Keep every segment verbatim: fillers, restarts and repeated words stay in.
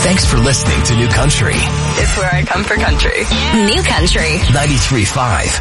Thanks for listening to New Country. It's where I come for country. New Country. ninety-three point five.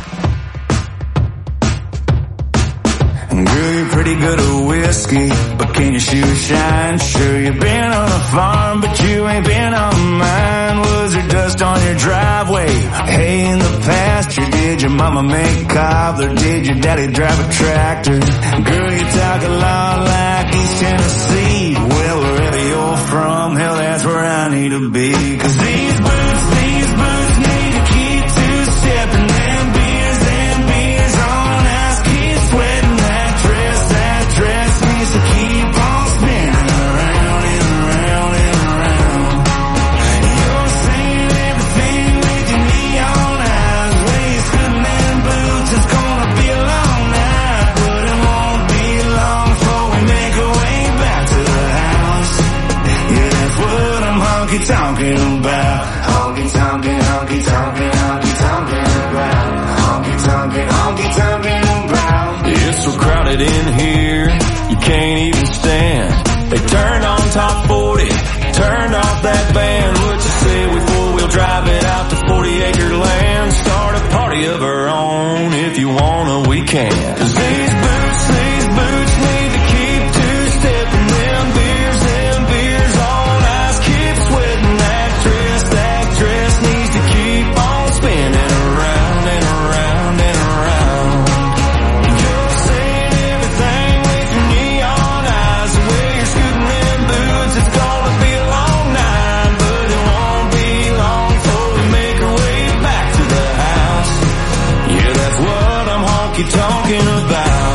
Girl, you're pretty good at whiskey, but can your shoes shine? Sure, you've been on a farm, but you ain't been on mine. Was there dust on your driveway? Hey, in the pasture, did your mama make cobbler? Did your daddy drive a tractor? Girl, you talk a lot like East Tennessee. Well, wherever you're from, hell, that's where I need to be. Cause these boots, these boots need to keep two-stepping. Them beers, them beers on ice, keep sweating. Dress needs to keep on spinning around and around and around. You're saying everything with your neon eyes. Waistcoat and boots, it's gonna be a long night, but it won't be long before we make our way back to the house. Yeah, that's what I'm honky-tonking about. Honky-tonking, honky-tonking, honky-tonking about. Honky-tonking, honky-tonking about. It's so crowded in here, you can't even stand. They turned on top forty, turned off that band. What you say we four-wheel drive it out to forty acre land? Start a party of our own, if you wanna we can. Cause these boots, these boots need to keep two-stepping. Them beers, them beers on ice, keep sweating. That dress, that dress needs to keep on spinning around and around and around. You're saying everything with your neon eyes. The way you're scooting them boots, it's gonna be a long night, but it won't be long before we make our way back to the house. Yeah, that's what I'm honky-tonking about.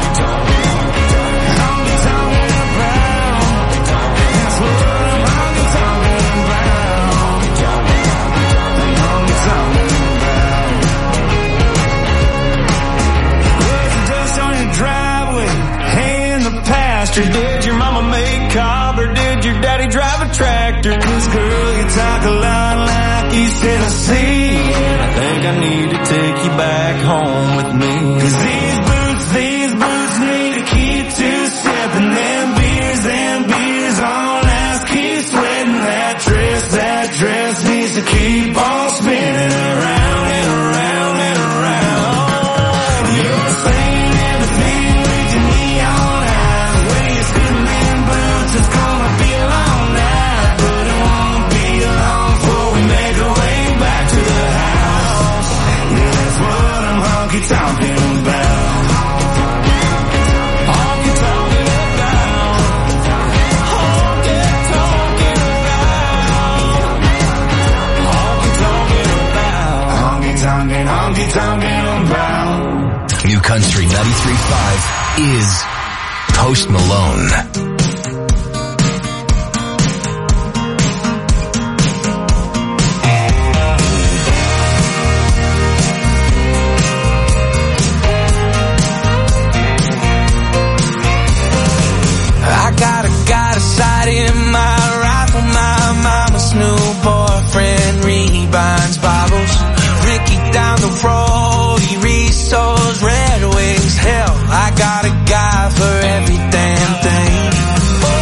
Honky-tonking about. That's what I'm honky-tonking about. Honky-tonking about. Was the dust on your driveway? Hey, in the pasture, did your mama make cobbler? Did your daddy drive a tractor? Cause girl, you talk a lot like East Tennessee, and I think I need to take you back home with me. Cause these boots, these boots need to keep two-stepping. Them beers, them beers on ice, keep sweating. That dress, that dress needs to keep on spinning around and around and around. You're saying everything with your neon eyes. The way you're scooting them boots, it's gonna be a long night, but it won't be long before we make our way back to the house. Yeah, that's what I'm honky-tonking about. Honky-tonking about. Honky-tonking about. Honky-tonking about. Honky-tonking, honky-tonking about. New Country ninety-three point five is Post Malone. I got a, got a sight in my rifle. My mama's new boyfriend rebinds bottles. Ricky down the road, he resold Red Wings. Hell, I got a guy for every damn thing. Oh,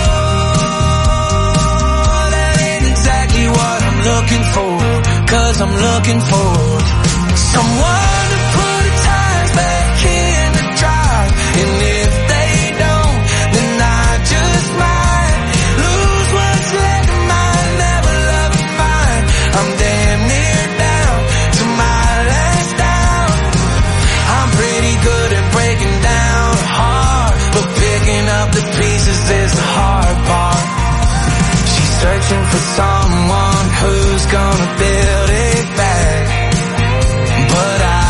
that ain't exactly what I'm looking for. Cause I'm looking for someone to put the tires back in the drive. And if they don't, then I just might lose what's left of mine. Never loving mine. I'm damn near down to my last down. I'm pretty good at breaking down a heart, but picking up the pieces is the hard part. She's searching for someone who's gonna build it back, but I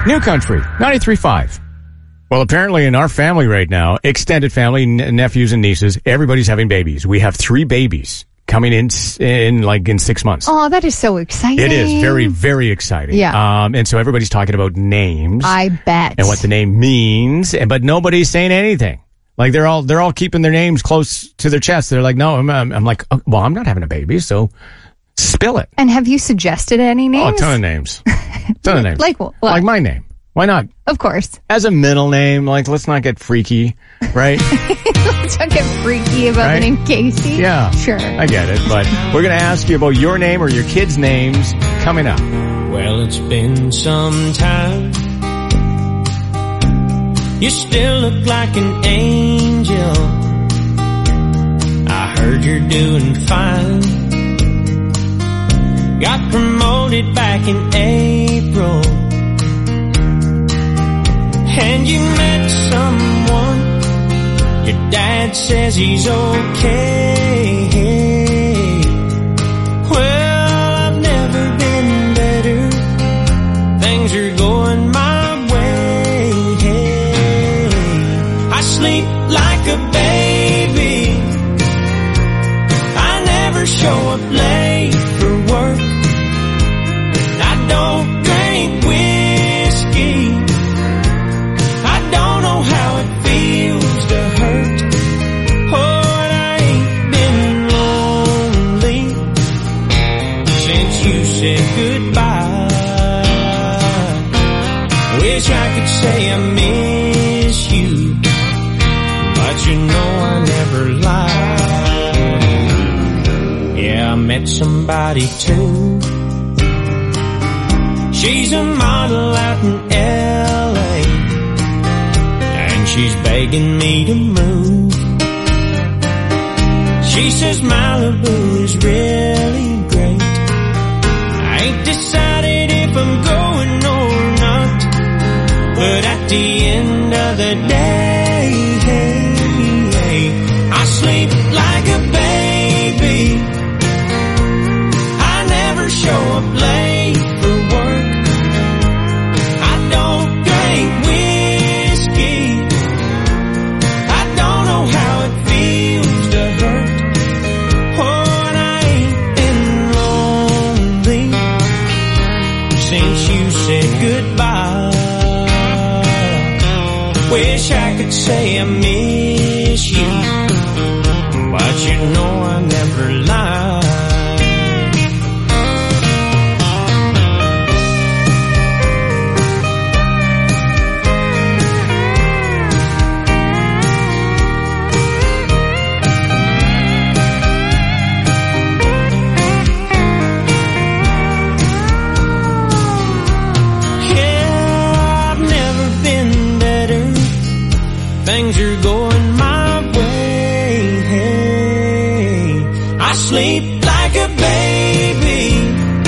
New Country, ninety-three point five. Well, apparently in our family right now, extended family, n- nephews and nieces, everybody's having babies. We have three babies coming in, in like in six months. Oh, that is so exciting. It is very, very exciting. Yeah. Um, and so everybody's talking about names. I bet. And what the name means, and but nobody's saying anything. Like they're all they're all keeping their names close to their chest. They're like, no, I'm, I'm, I'm like, oh, well, I'm not having a baby, so spill it. And have you suggested any names? Oh, a ton of names. A ton of names. Like what? Like my name. Why not? Of course. As a middle name, like, let's not get freaky, right? Let's not get freaky about Right? the name Casey. Yeah. Sure. I get it, but we're going to ask you about your name or your kids' names coming up. Well, it's been some time. You still look like an angel. I heard you're doing fine. Got promoted back in April. And you met someone. Your dad says he's okay. Well, I've never been better. Things are going my way. I sleep like a baby. I never show up late for work. I don't drink whiskey. I don't know how it feels to hurt. Oh, and I ain't been lonely since you said goodbye. Wish I could say I miss you, but you know I never lie. Yeah, I met somebody too. She's a model out in L A, and she's begging me to move. She says Malibu is really great. I ain't decided if I'm going or not, but at the end of the day, I sleep like a baby. I never show up late for work. I don't drink whiskey. I don't know how it feels to hurt. Oh, and I ain't been lonely since you said goodbye. Wish I could say I miss you, but you know I never lie. Things are going my way. I sleep like a baby.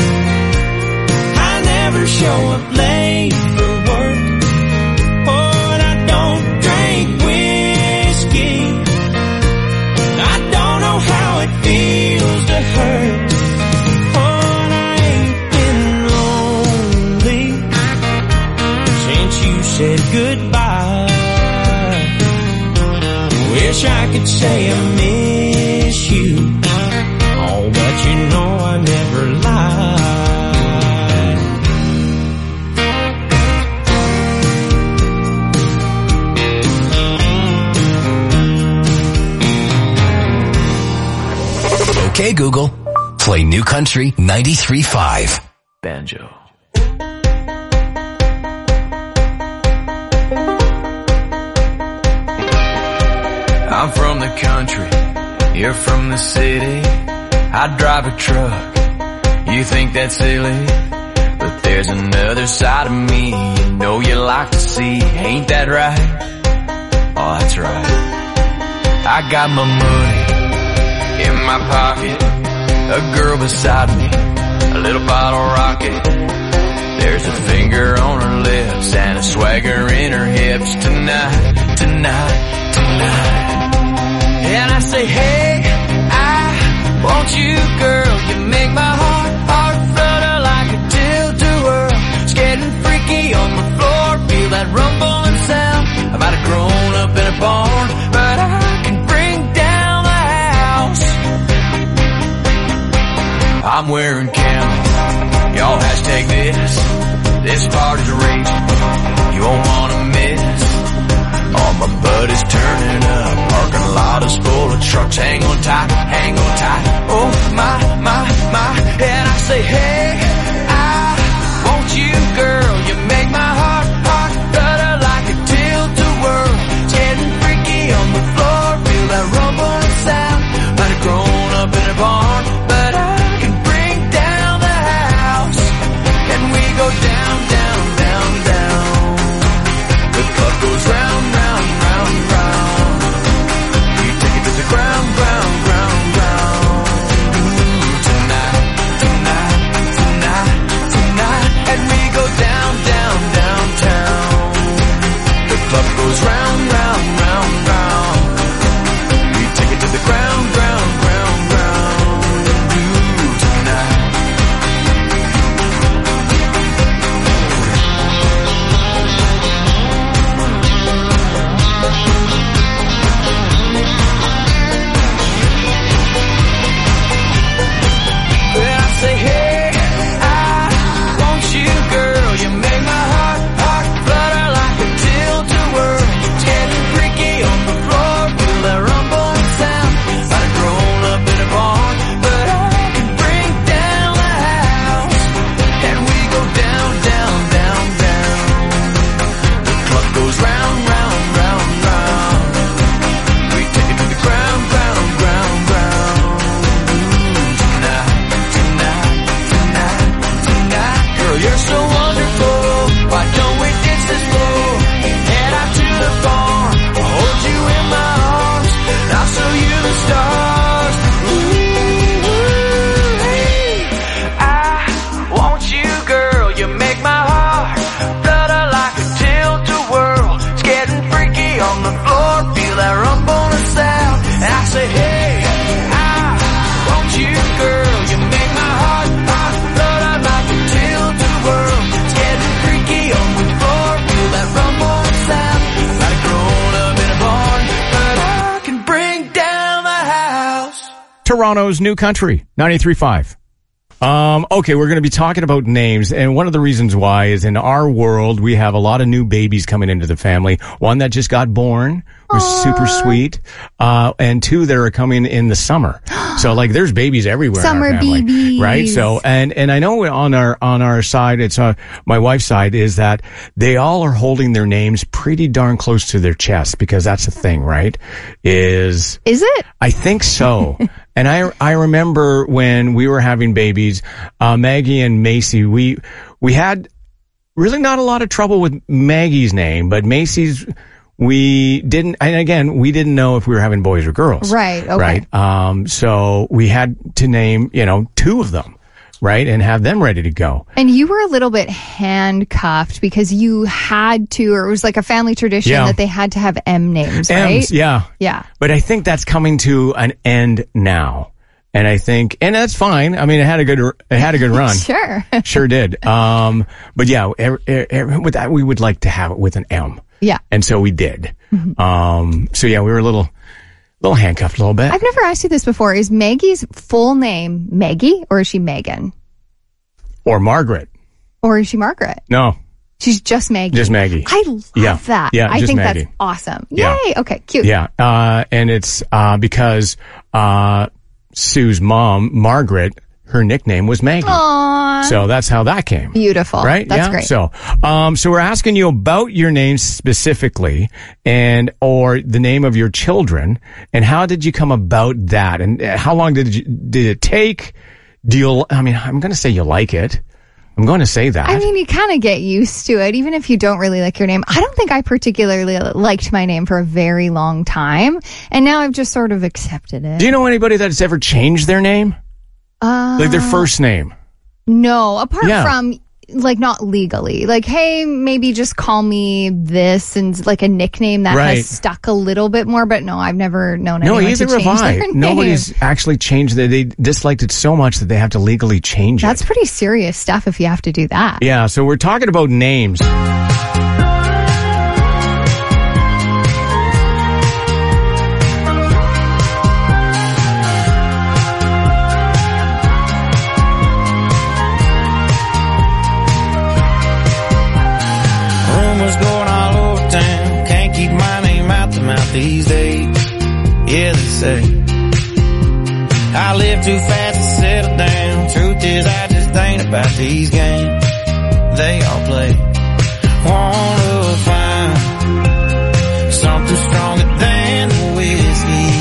I never show up late for work. Oh, and I don't drink whiskey. I don't know how it feels to hurt. Oh, and I ain't been lonely since you said goodbye. Wish I could say I miss you. Oh, but you know I never lied. Okay, Google. Play New Country ninety-three point five. Banjo. I'm from the country, you're from the city. I drive a truck, you think that's silly, but there's another side of me you know you like to see. Ain't that right? Oh, that's right. I got my money in my pocket, a girl beside me, a little bottle rocket. There's a finger on her lips and a swagger in her hips. Tonight, tonight, tonight. And I say, hey, I want you, girl. You make my heart, heart flutter like a tilt-a-whirl. It's getting freaky on the floor. I'm wearing camo. Y'all hashtag this. This party's raging. You won't wanna miss. All my buddies turning up. Parking lot is full of trucks. Hang on tight, hang on tight. Oh my, my, my. And I say, hey, I want you, girl. You make my heart, heart flutter like a tilt-a-whirl. It's getting freaky on the floor. Feel that rumbling sound. Might have grown up in a barn, but I can bring down the house. And we go down, down, down, down. The club goes round, round, round, round. We take it to the ground, ground, ground, ground. Ooh, tonight, tonight, tonight, tonight. And we go down, down, downtown. The club goes round, round, round, round. We take it to the ground, ground, ground, ground. Ooh, tonight. When I say, hey, I want you, girl. You make my heart, heart flutter like a tilt-a-whirl. It's getting freaky on the floor. Feel that rumbling sound. Might have grown up in a barn, but I can bring down the house. And we go down, down, down, down. The club goes round, round, round, round. We take it to the ground, ground, ground, ground. Ooh, tonight, tonight, tonight, tonight. Girl, you're so wonderful. Why don't we ditch this floor? Head out to the farm. I'll hold you in my arms. And I'll show you the stars. Ooh, hey. I want you, girl. You make my heart flutter like a tilt-a-whirl. It's getting freaky on the floor. Feel that rumbling sound. And I say, hey, I want you, girl. You make my heart, heart flutter like a tilt-a-whirl. It's getting freaky on the floor. Feel that rumbling sound. Might have grown up in a barn, but I can bring down the house. Toronto's New Country, ninety-three point five. Um, okay, we're going to be talking about names, and one of the reasons why is in our world, we have a lot of new babies coming into the family. One that just got born was super sweet, uh, and two that are coming in the summer. So, like, there's babies everywhere Summer in our family, babies. right? So, and, and I know on our, on our side, it's, uh, my wife's side is that they all are holding their names pretty darn close to their chest, because that's the thing, right? Is, Is it? I think so. And I, I remember when we were having babies, uh, Maggie and Macy, we, we had really not a lot of trouble with Maggie's name, but Macy's, we didn't, and again, we didn't know if we were having boys or girls. Right, okay. Right. Um, so we had to name, you know, two of them, right? And have them ready to go. And you were a little bit handcuffed because you had to, or it was like a family tradition Yeah. that they had to have M names, right? M's, yeah. Yeah. But I think that's coming to an end now. And I think, and that's fine. I mean, it had a good, it had a good run. Sure. Sure did. Um, but yeah, er, er, er, with that, we would like to have it with an M. Yeah. And so we did. Mm-hmm. Um, so yeah, we were a little, little handcuffed a little bit. I've never asked you this before. Is Maggie's full name Maggie, or is she Megan? Or Margaret. Or is she Margaret? No. She's just Maggie. Just Maggie. I love Yeah. that. Yeah, I just think Maggie. that's awesome. Yeah. Yay. Okay, cute. Yeah. Uh, and it's, uh, because, uh, Sue's mom, Margaret, her nickname was Maggie. Aww. So that's how that came. Beautiful. Right? That's yeah? great. So, um, so we're asking you about your name specifically, and or the name of your children, and how did you come about that, and how long did you, did it take? Do you? I mean, I'm going to say you like it. I'm going to say that. I mean, you kind of get used to it, even if you don't really like your name. I don't think I particularly liked my name for a very long time, and now I've just sort of accepted it. Do you know anybody that's ever changed their name, Uh, like their first name? No, apart Yeah. from, like, not legally. Like, hey, maybe just call me this, and like a nickname that Right. has stuck a little bit more. But no, I've never known No, anyone either to have change I. their name. Nobody's actually changed it. They disliked it so much that they have to legally change That's it. pretty serious stuff if you have to do that. Yeah, so we're talking about names. say. I live too fast to settle down. Truth is, I just ain't about these games they all play. Wanna find something stronger than the whiskey.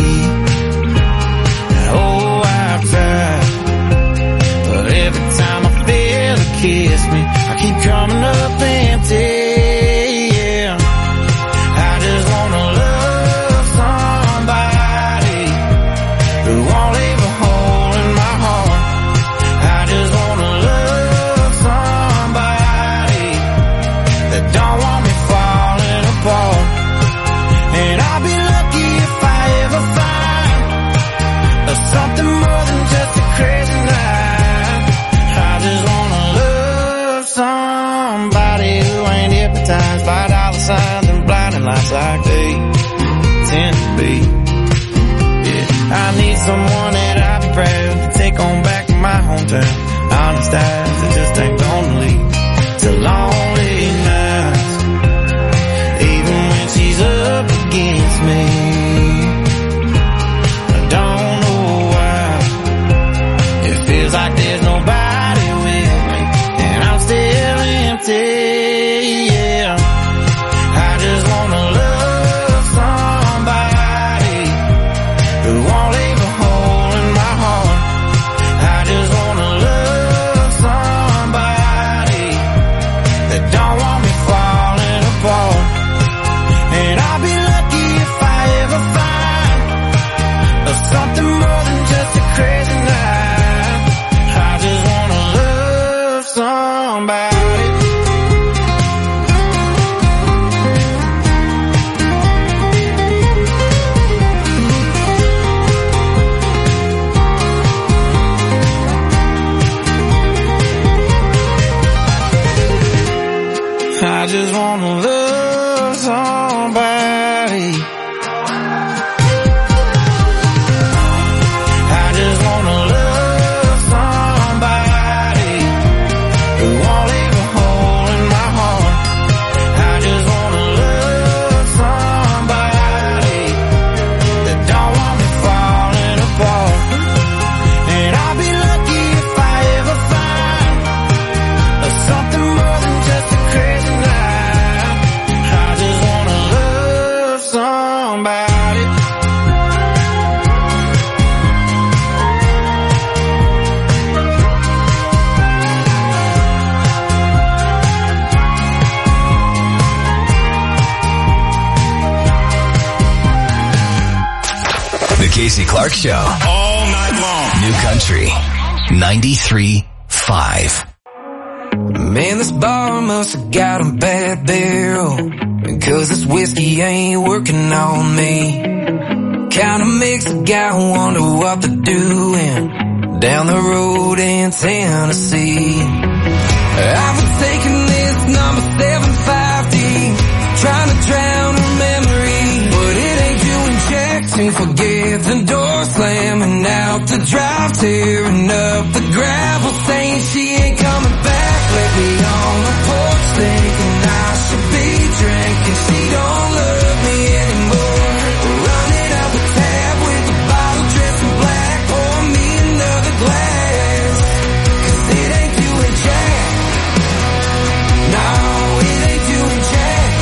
Oh, I've tried, but every time I feel it kiss me, I keep coming up empty. Yeah, I just wanna love somebody who won't leave a hole in my heart. I just wanna love somebody that don't want me falling apart. And I'll be lucky if I ever find something more than just a crazy night. I just wanna love somebody who ain't hypnotized by dollar signs and blinding lights like they tend to be. Yeah, I need someone that I'll be proud to take on back to my hometown. Honest eyes that just ain't gonna lead to lonely nights, even when she's up against me. I don't know why it feels like there's nobody with me, and I'm still empty. Yeah, I just wanna love somebody who won't leave a hole in my heart. I just wanna love somebody that don't want me falling apart. And I'll be lucky if I ever find something more than just a crazy night. I just wanna love somebody. I just wanna love somebody. I just wanna love somebody who won't leave a hole in my heart. I just wanna love somebody that don't want me falling apart. And I'll be lucky if I ever find something more than just a crazy night. I just wanna love somebody. The Casey Clark Show. All night long. New Country ninety-three point five. Man, this bar must have got a bad barrel, because this whiskey ain't working on me. Kinda makes a guy wonder what they're doing down the road in Tennessee. I've been taking this number seven fifty, trying to drown her memory, but it ain't doing jack to forget the door slamming out the drive, tearing up the gravel, saying she ain't coming back. Let me on the porch thinking I should be drinking. She don't love me anymore. Running out the tab with the bottle dressed in black. Pour me another glass, 'cause it ain't doing jack. No, it ain't doing jack.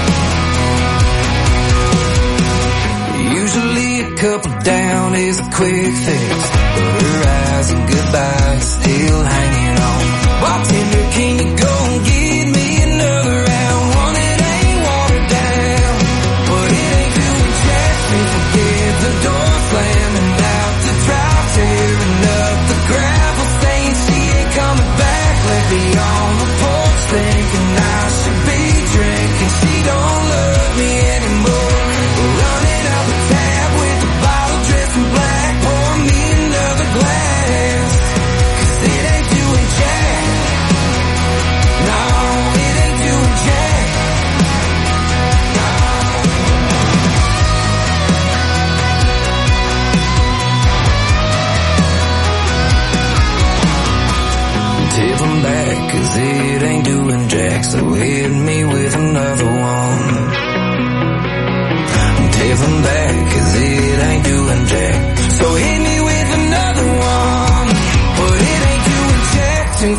Usually a couple down is a quick fix, but her eyes and goodbyes still hanging on. Bartender, can you go and give me another round? One that ain't watered down, but it ain't doing jack to forget the door slamming out the drive, tearing up the gravel, saying she ain't coming back. Let me on the porch thinking I should be drinking. She don't love me anymore. Running out the tab with the bottle dressed in black. Pour me another glass, 'cause it ain't doing jack. No, it ain't doing jack. No. Tip 'em back, 'cause it ain't doing jack, so hit me with another one. Tip 'em back, 'cause it ain't doing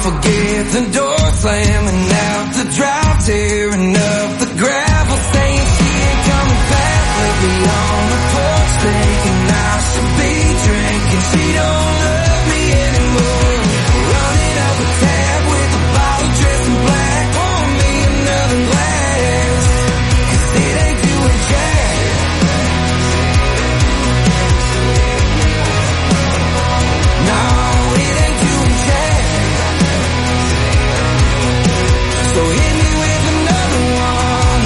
forget the door slamming out the drive, tearing up the gravel, saying she ain't coming back. Let me on the porch, thinking I should be drinking. She don't love me anymore. Running up a tab with a bottle dressed in black. Pour me another glass, 'cause it ain't doing jack. No, it ain't doing jack. So hit me with another one.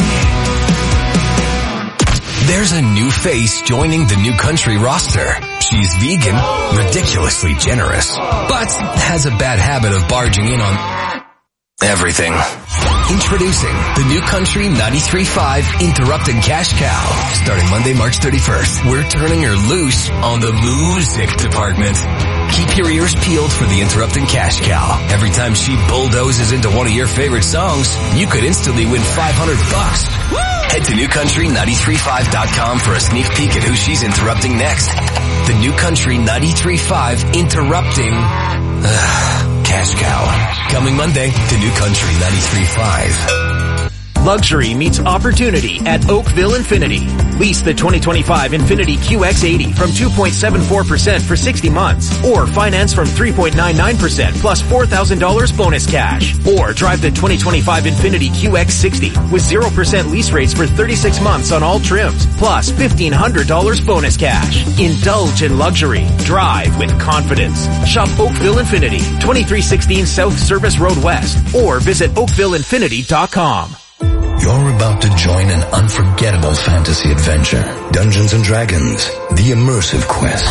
There's a new face joining the New Country roster. She's vegan, ridiculously generous, but has a bad habit of barging in on everything. Introducing the New Country ninety-three point five Interrupted Cash Cow. Starting Monday, March thirty-first, we're turning her loose on the music department. Keep your ears peeled for the Interrupted Cash Cow. Every time she bulldozes into one of your favorite songs, you could instantly win five hundred bucks. Head to new country ninety-three point five dot com for a sneak peek at who she's interrupting next. The New Country ninety-three point five Interrupting uh, Cash Cow. Coming Monday to New Country ninety-three point five. Luxury meets opportunity at Oakville Infinity. Lease the twenty twenty-five Infinity Q X eighty from two point seven four percent for sixty months, or finance from three point nine nine percent plus four thousand dollars bonus cash. Or drive the twenty twenty-five Infinity Q X sixty with zero percent lease rates for thirty-six months on all trims, plus fifteen hundred dollars bonus cash. Indulge in luxury. Drive with confidence. Shop Oakville Infinity, twenty-three sixteen South Service Road West, or visit oakville infinity dot com. You're about to join an unforgettable fantasy adventure. Dungeons and Dragons, the immersive quest.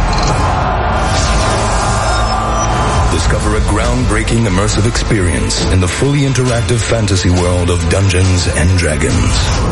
Discover a groundbreaking immersive experience in the fully interactive fantasy world of Dungeons and Dragons.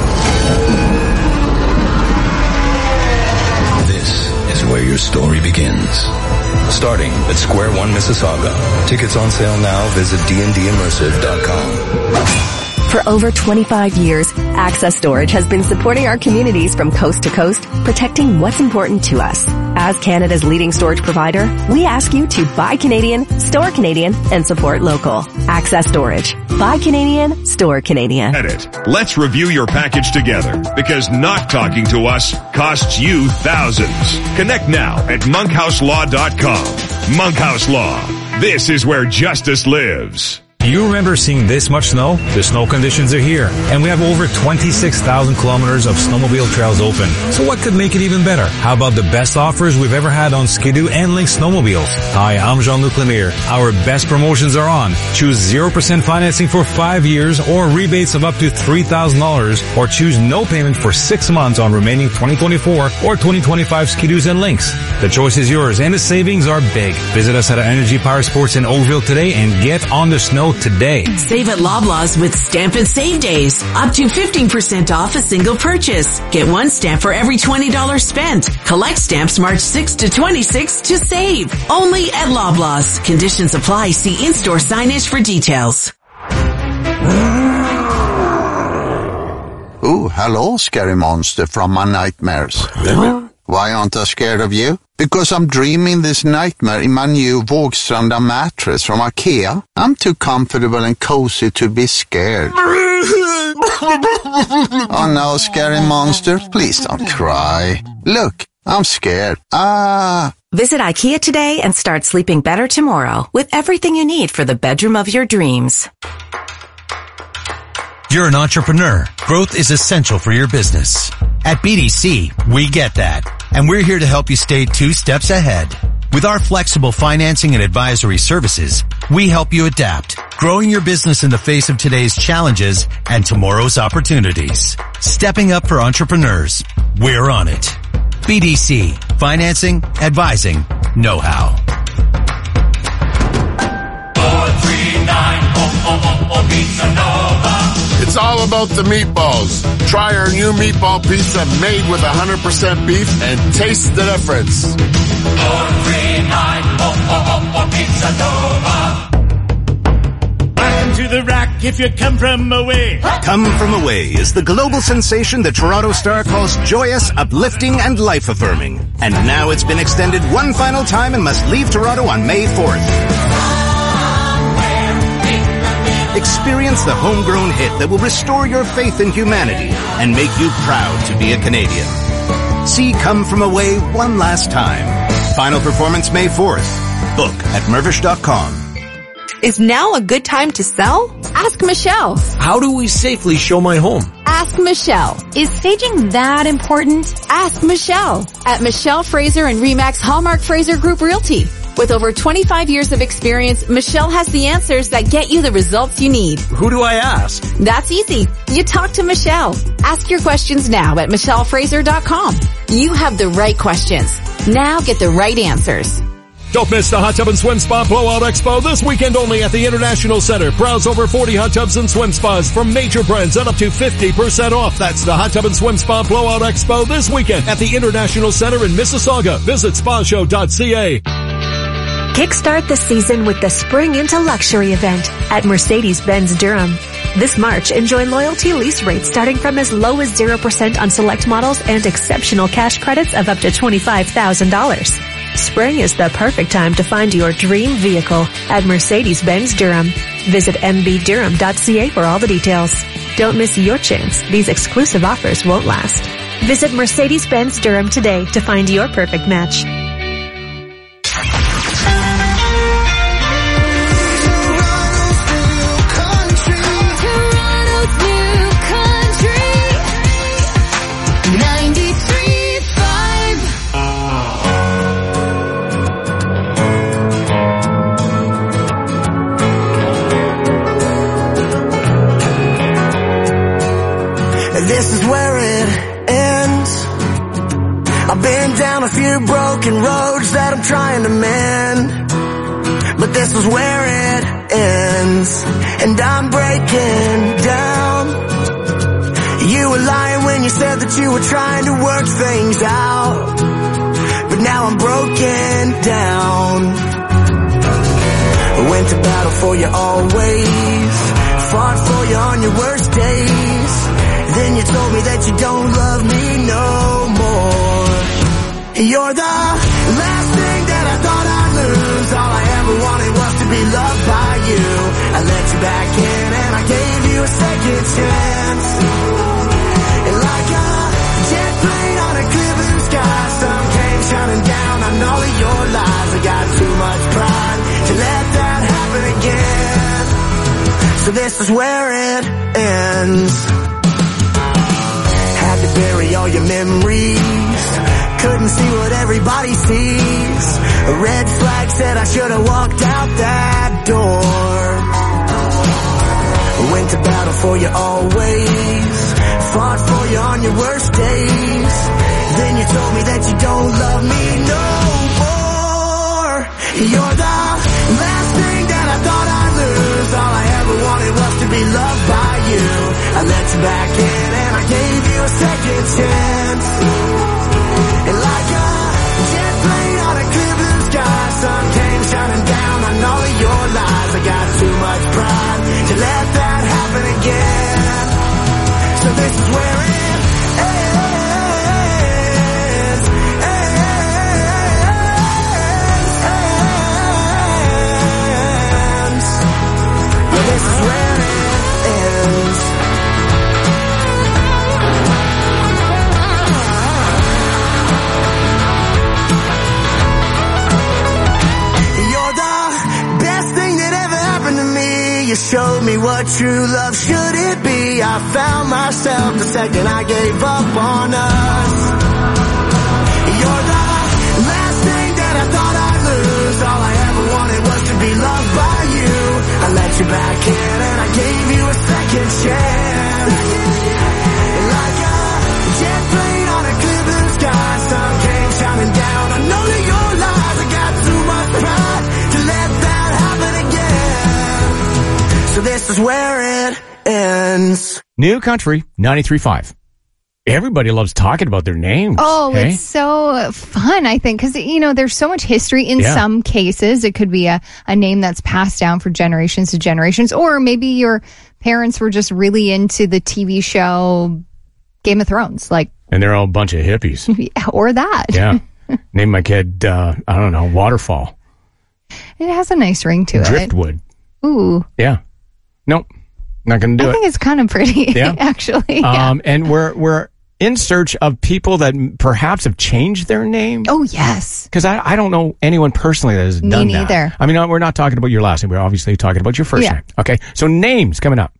This is where your story begins. Starting at Square One Mississauga. Tickets on sale now. Visit d n d immersive dot com. For over twenty-five years, Access Storage has been supporting our communities from coast to coast, protecting what's important to us. As Canada's leading storage provider, we ask you to buy Canadian, store Canadian, and support local. Access Storage. Buy Canadian, store Canadian. Edit. Let's review your package together, because not talking to us costs you thousands. Connect now at monkhouse law dot com. Monkhouse Law. This is where justice lives. Do you remember seeing this much snow? The snow conditions are here, and we have over twenty-six thousand kilometers of snowmobile trails open. So what could make it even better? How about the best offers we've ever had on Ski-Doo and Lynx snowmobiles? Hi, I'm Jean-Luc Lemire. Our best promotions are on. Choose zero percent financing for five years or rebates of up to three thousand dollars, or choose no payment for six months on remaining twenty twenty-four or twenty twenty-five Ski-Doos and Lynx. The choice is yours, and the savings are big. Visit us at Energy Power Sports in Oakville today and get on the snow today. Save at Loblaws with Stamp and Save Days. Up to fifteen percent off a single purchase. Get one stamp for every twenty dollars spent. Collect stamps March sixth to twenty-sixth to save. Only at Loblaws. Conditions apply. See in-store signage for details. Oh, hello, scary monster from my nightmares. Why aren't I scared of you? Because I'm dreaming this nightmare in my new Vågstranda mattress from IKEA. I'm too comfortable and cozy to be scared. Oh no, scary monster, please don't cry. Look, I'm scared. Ah. Visit IKEA today and start sleeping better tomorrow with everything you need for the bedroom of your dreams. You're an entrepreneur. Growth is essential for your business. At B D C, we get that. And we're here to help you stay two steps ahead. With our flexible financing and advisory services, we help you adapt, growing your business in the face of today's challenges and tomorrow's opportunities. Stepping up for entrepreneurs. We're on it. B D C. Financing, advising, know-how. four three nine, oh, oh, oh, oh, Pizza Nova. It's all about the meatballs. Try our new meatball pizza made with one hundred percent beef and taste the difference. four three nine, oh, oh, oh, oh, Pizza Nova. Welcome to the Rack if you come from away. Come From Away is the global sensation the Toronto Star calls joyous, uplifting, and life-affirming. And now it's been extended one final time and must leave Toronto on May fourth. Experience the homegrown hit that will restore your faith in humanity and make you proud to be a Canadian. See Come From Away one last time. Final performance May fourth. Book at mervish dot com. Is now a good time to sell? Ask Michelle. How do we safely show my home? Ask Michelle. Is staging that important? Ask Michelle at Michelle Fraser and Remax Hallmark Fraser Group Realty. With over twenty-five years of experience, Michelle has the answers that get you the results you need. Who do I ask? That's easy. You talk to Michelle. Ask your questions now at michelle fraser dot com. You have the right questions. Now get the right answers. Don't miss the Hot Tub and Swim Spa Blowout Expo this weekend only at the International Center. Browse over forty hot tubs and swim spas from major brands at up to fifty percent off. That's the Hot Tub and Swim Spa Blowout Expo this weekend at the International Center in Mississauga. Visit spa show dot c a. Kickstart the season with the Spring into Luxury event at Mercedes-Benz Durham. This March, enjoy loyalty lease rates starting from as low as zero percent on select models and exceptional cash credits of up to twenty-five thousand dollars. Spring is the perfect time to find your dream vehicle at Mercedes-Benz Durham. Visit m b durham dot c a for all the details. Don't miss your chance. These exclusive offers won't last. Visit Mercedes-Benz Durham today to find your perfect match. This is where it ends. I've been down a few broken roads that I'm trying to mend, but this is where it ends, and I'm breaking down. You were lying when you said that you were trying to work things out, but now I'm broken down. I went to battle for you always, fought for you on your worst days. Then you told me that you don't love me no more. You're the last thing that I thought I'd lose. All I ever wanted was to be loved by you. I let you back in and I gave you a second chance. And like a jet plane on a clear blue sky, sun came shining down on all of your lies. I got too much pride to let that happen again. So this is where it ends. To bury all your memories, couldn't see what everybody sees. A red flag said I should have walked out that door. Went to battle for you always, fought for you on your worst days. Then you told me that you don't love me no more. You're the last thing that I thought I'd lose. All I ever wanted was to be loved by you. I let you back in and I gave you a second chance. And like a jet plane on a clear blue sky, sun came shining down on all of your lies. I got too much pride to let that happen again. So this is where it ends. ends. Well, this is where it ends. You showed me what true love should it be. I found myself the second I gave up on us. You're the last thing that I thought I'd lose. All I ever wanted was to be loved by you. I let you back in and I gave you a second chance. And like a jet plane on a clear blue sky, sun came shining down on all of your lies. I got too much pride to let that happen again. So this is where it ends. New Country ninety-three point five. Everybody loves talking about their names. Oh, hey? It's so fun, I think, because, you know, there's so much history in Yeah. some cases. It could be a, a name that's passed down for generations to generations, or maybe your parents were just really into the T V show Game of Thrones, like, And they're all a bunch of hippies. or that. Yeah. Name my kid, uh, I don't know, Waterfall. It has a nice ring to it. Driftwood. Ooh. Yeah. Nope. Not going to do I it. think it's kind of pretty, Yeah? actually. Yeah. Um, and we're we're in search of people that m- perhaps have changed their name. Oh, yes. Because I, I don't know anyone personally that has Me done neither. that. I mean, we're not talking about your last name. We're obviously talking about your first Yeah. name. Okay, so names coming up.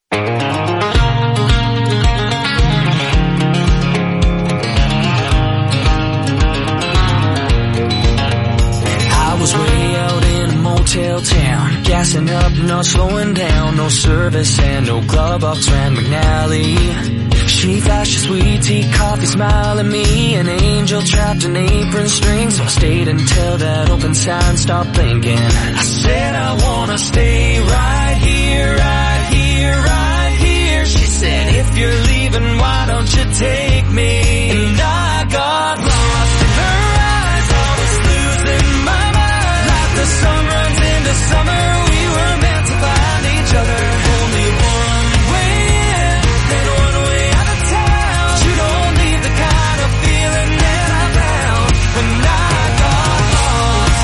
I was way out in a motel town, gassing up, not slowing down. No service and no glove box ran McNally. She flashed a sweet tea, coffee, smile at me. An angel trapped in apron strings. So I stayed until that open sign stopped blinking. I said I wanna stay right here, right here, right here. She said if you're leaving, why don't you take me? And I got lost in her eyes. I was losing my mind. Like the sun runs into summer, we were meant to find each other. Only one way in, then one way out of town. You don't need the kind of feeling that I found when I got lost.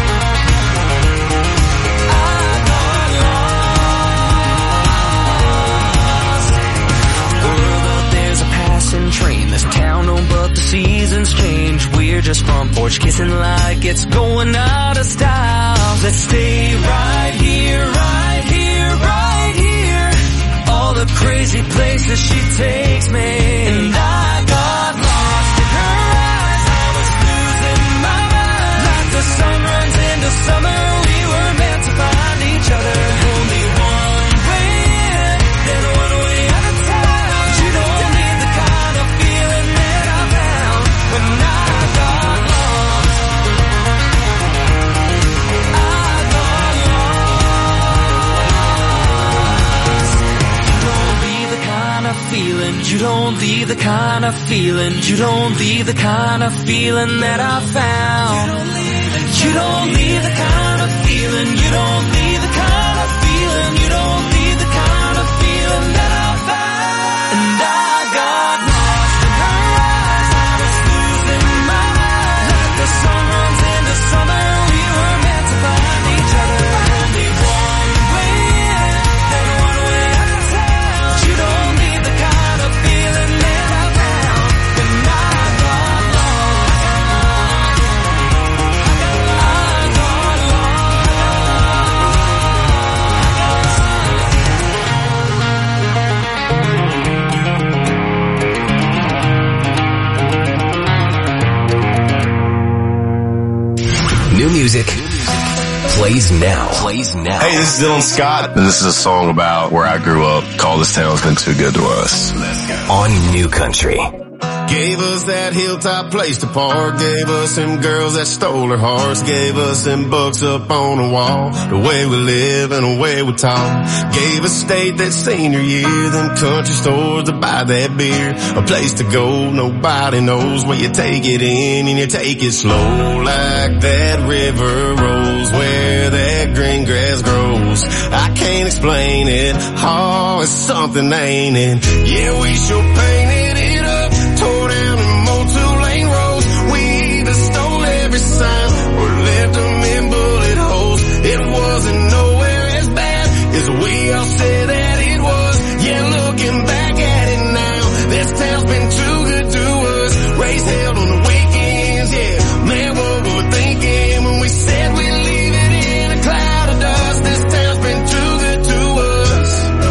I got lost. World up, there's a passing train. This town, no, but the seasons change. We're just front porch kissing like it's going out of style. Let's stay right here, right here, right here. All the crazy places she takes me. And I got lost in her eyes. I was losing my mind. Like the sun runs into summer, we were meant to find each other. Only one way in, then one way out of town. You don't need the kind of feeling that I found when I got lost. I got lost. You don't leave the kind of feeling, you don't leave the kind of feeling, you don't leave the kind of feeling that I found. You don't leave the kind of feeling, you don't leave the kind of feeling, you don't leave the kind of feeling that I found. And I got lost in her eyes. I was losing my mind. Like the sun runs into summer, we were meant to find each other. Only one way in, then one way out of town. You don't need the kind of feeling that I found when I got lost. I got New music plays now. Plays now. Hey, this is Dylan Scott, and this is a song about where I grew up. Call This Town's been too good to us. On New Country. Gave us that hilltop place to park. Gave us them girls that stole our hearts. Gave us them books up on the wall. The way we live and the way we talk. Gave us state that senior year. Them country stores to buy that beer. A place to go, nobody knows where you take it in and you take it slow. Like that river rolls where that green grass grows. I can't explain it. Oh, it's something, ain't it? Yeah, we sure painted it up. Tore down and mowed two-lane roads. We either stole every sign or left them in bullet holes. It wasn't nowhere as bad as we all said that it was. Yeah, looking back at it now, this town's been too good to us. Race held on the weekends, yeah. Man, what we were thinking when we said we'd leave it in a cloud of dust. This town's been too good to us.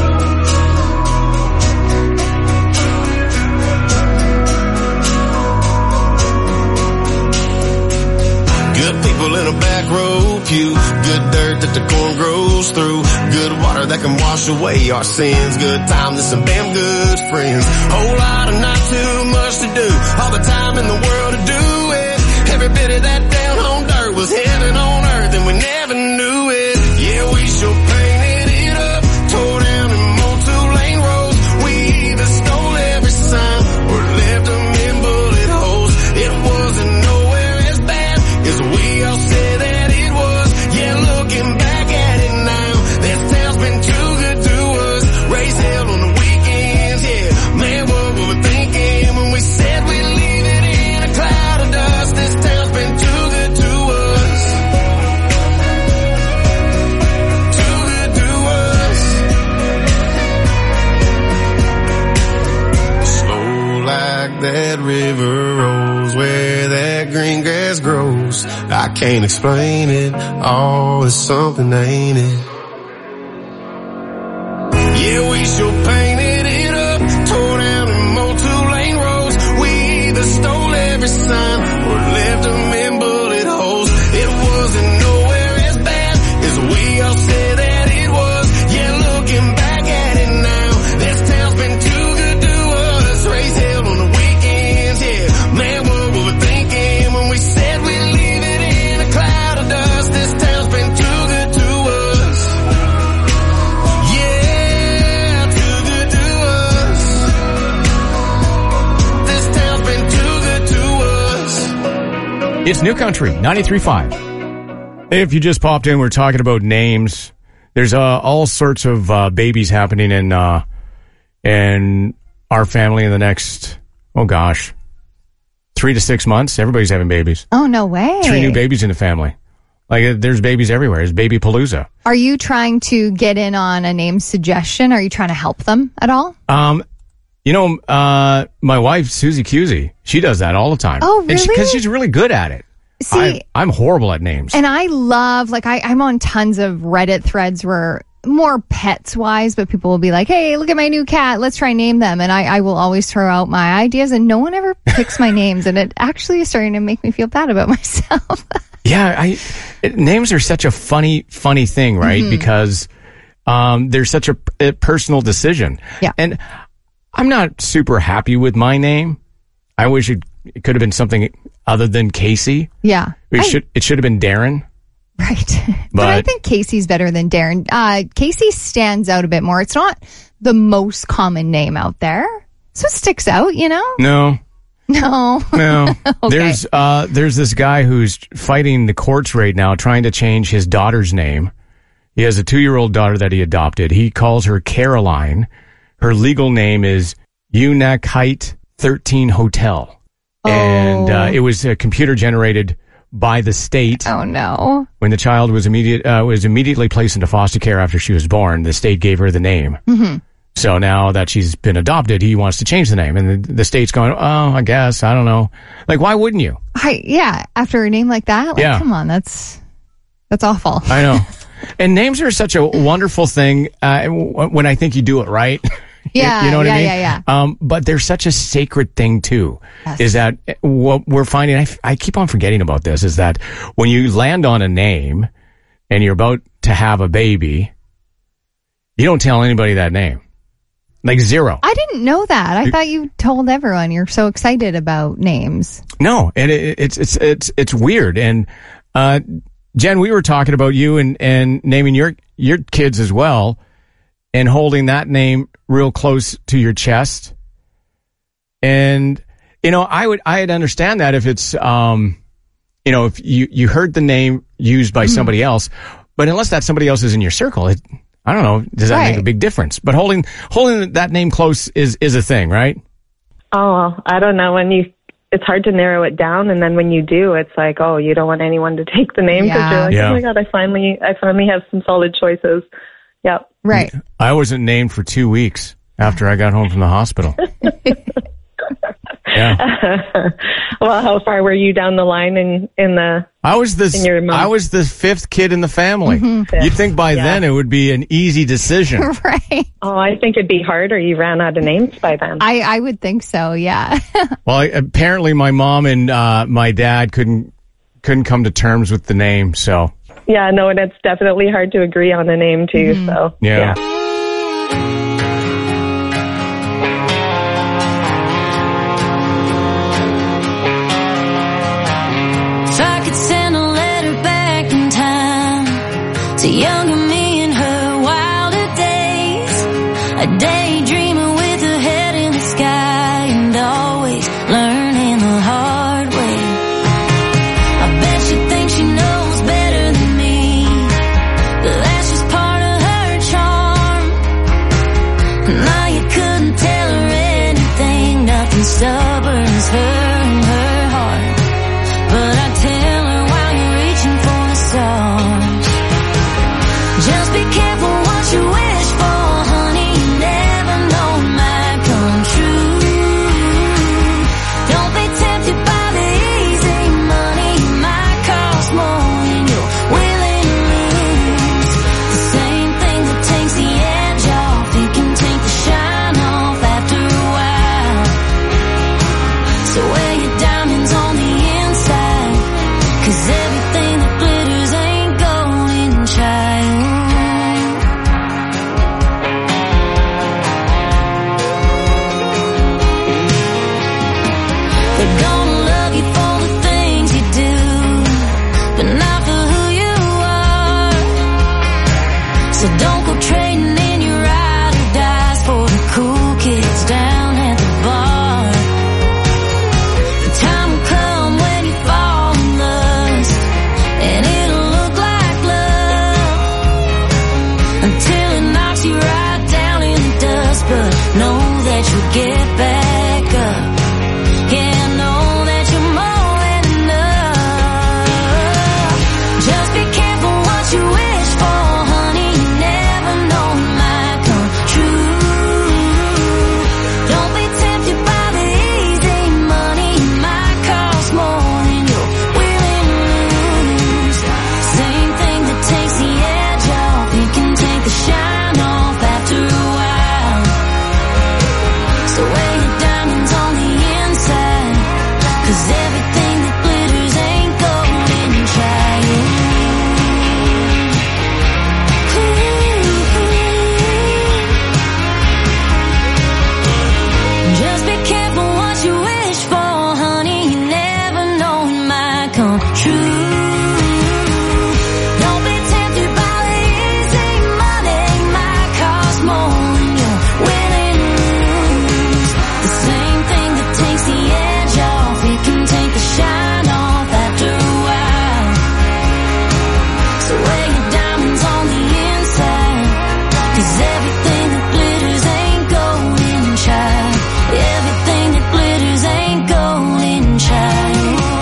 Good people in a back row pew. Good dirt that the corn grows through. Good water that can wash away our sins. Good times and some damn good friends. Whole lot of not too much to do. All the time in the world to do it. Every bit of that down home dirt was heaven on earth and we never knew it. Yeah, we sure painted it up. Tore down and mowed two-lane roads. We either stole every sign or left them in bullet holes. It wasn't nowhere as bad as we all said that it was. Yeah, looking back at it now, this town's been too good to us. Race held on the weekends, yeah. Man, what we were thinking when we said we'd leave it in a cloud of dust. This town's been too good to us. can't explain it. Oh, it's something, ain't it? Yeah, we sure painted it up, tore down and mowed two-lane roads. We either stole every sign or left them in bullet holes. It wasn't nowhere as bad as we all said that it was. Yeah, looking back at it now, this town's been too good to us. Raise hell on the weekends, yeah. Man, what were we thinking when we said we'd leave it in a cloud of dust? This town's been too good to us. Yeah, too good to us. This town's been too good to us. It's New Country, ninety-three point five. If you just popped in, we're talking about names. There's uh, all sorts of uh, babies happening in uh, in our family in the next, oh gosh, three to six months. Everybody's having babies. Oh, no way. Three new babies in the family. Like, uh, there's babies everywhere. There's baby palooza. Are you trying to get in on a name suggestion? Are you trying to help them at all? Um, you know, uh, my wife, Susie Cusey, she does that all the time. Oh, really? Because she's really good at it. See, I, I'm horrible at names. And I love, like, I, I'm on tons of Reddit threads where more pets wise, but people will be like, hey, look at my new cat. Let's try and name them. And I, I will always throw out my ideas and no one ever picks my names. And it actually is starting to make me feel bad about myself. Yeah, I it, names are such a funny, funny thing, right? Mhm. Because um, they're such a, a personal decision. Yeah. And I'm not super happy with my name. I wish it, it could have been something other than Casey. Yeah. It I- should it should have been Darren. Right. But, But I think Casey's better than Darren. Uh, Casey stands out a bit more. It's not the most common name out there. So it sticks out, you know? no. No. No. Okay. There's uh there's this guy who's fighting the courts right now trying to change his daughter's name. He has a two-year-old daughter that he adopted. He calls her Caroline. Her legal name is Unakite thirteen Hotel. And uh, it was uh, computer generated by the state. Oh no. When the child was immediate uh, was immediately placed into foster care after she was born, the state gave her the name. Mm-hmm. So now that she's been adopted, he wants to change the name. And the, the state's going, oh, I guess, I don't know. Like, why wouldn't you? I, yeah, after a name like that, like, Yeah. come on, that's that's awful. I know. And names are such a wonderful thing uh, w- when I think you do it right. Yeah, you know what yeah, I mean? yeah, yeah. Um, but they're such a sacred thing, too, Yes. is that what we're finding, I, f- I keep on forgetting about this, is that when you land on a name and you're about to have a baby, you don't tell anybody that name. Like zero. I didn't know that. I thought you told everyone. You're so excited about names. No, and it, it's it's it's it's weird. And uh, Jen, we were talking about you and, and naming your your kids as well, and holding that name real close to your chest. And you know, I would I'd understand that if it's um, you know, if you you heard the name used by somebody else, but unless that somebody else is in your circle, it. I don't know. Does that make a Right. big difference? But holding holding that name close is is a thing, right? Oh, I don't know. When you, it's hard to narrow it down, and then when you do, it's like, oh, you don't want anyone to take the name because Yeah. you're like, Yeah. oh my god, I finally, I finally have some solid choices. Yep. Right. I wasn't named for two weeks after I got home from the hospital. Yeah. Well, how far were you down the line in in the? I was the in your mom- I was the fifth kid in the family. Mhm. You'd think by Yeah. then it would be an easy decision. Right. Oh, I think it'd be harder. You ran out of names by then. I, I would think so, yeah. Well, I, apparently my mom and uh, my dad couldn't couldn't come to terms with the name, so Yeah, no, and it's definitely hard to agree on a name too. Mm-hmm. So yeah. If I could send a letter back in time to younger me in her wilder days, a daydreamer with her head in the sky and always learning the hard way. I bet she thinks she knows better than me, but that's just part of her charm. Now you couldn't tell her anything, nothing stubborn as her and her heart. But I tell her while you're reaching for the stars, just be careful what you wish for, honey. You never So don't go trading in your ride or dies for the cool kids down at the bar. The time will come when you fall in lust, and it'll look like love until it knocks you right down in the dust. But know that you'll get back up. Yeah, know that you're more than enough. Just be careful what you wish for, honey. You never know it might come true. Don't be tempted by the easy money. It might cost more than you're willing to lose. Same thing that takes the edge off, it can take the shine off after a while. So wear your diamonds on the inside, 'cause everything that glitters ain't gold inside. Just be careful what you wish for, honey. You never know it might come true. Don't be tempted by the easy money. It might cost more than you're willing to lose. The same thing that takes the edge off, it can take the shine off after a while. So wear your diamonds on the inside, 'cause everything that glitters ain't gold inside. Everything that glitters ain't gold inside.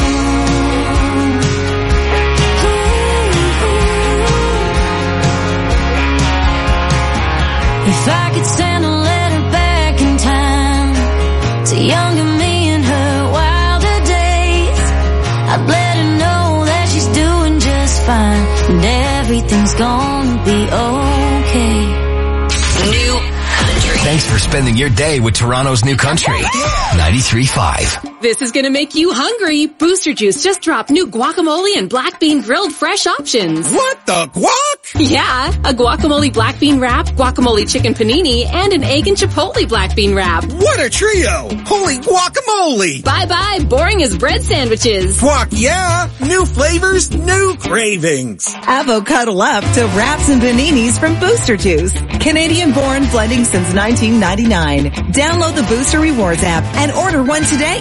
If I could send a letter back in time to younger me in her wilder days, I'd let her know that she's doing just fine and everything's gonna be okay. New Country. Thanks for spending your day with Toronto's New Country. ninety-three point five. This is gonna make you hungry. Booster Juice just dropped new guacamole and black bean grilled fresh options. What the guac? Yeah, a guacamole black bean wrap, guacamole chicken panini, and an egg and chipotle black bean wrap. What a trio! Holy guacamole! Bye-bye, boring as bread sandwiches. Guac, yeah! New flavors, new cravings. Avocado up to wraps and paninis from Booster Juice. Canadian-born, blending since nineteen ninety-nine. Download the Booster Rewards app and order one today.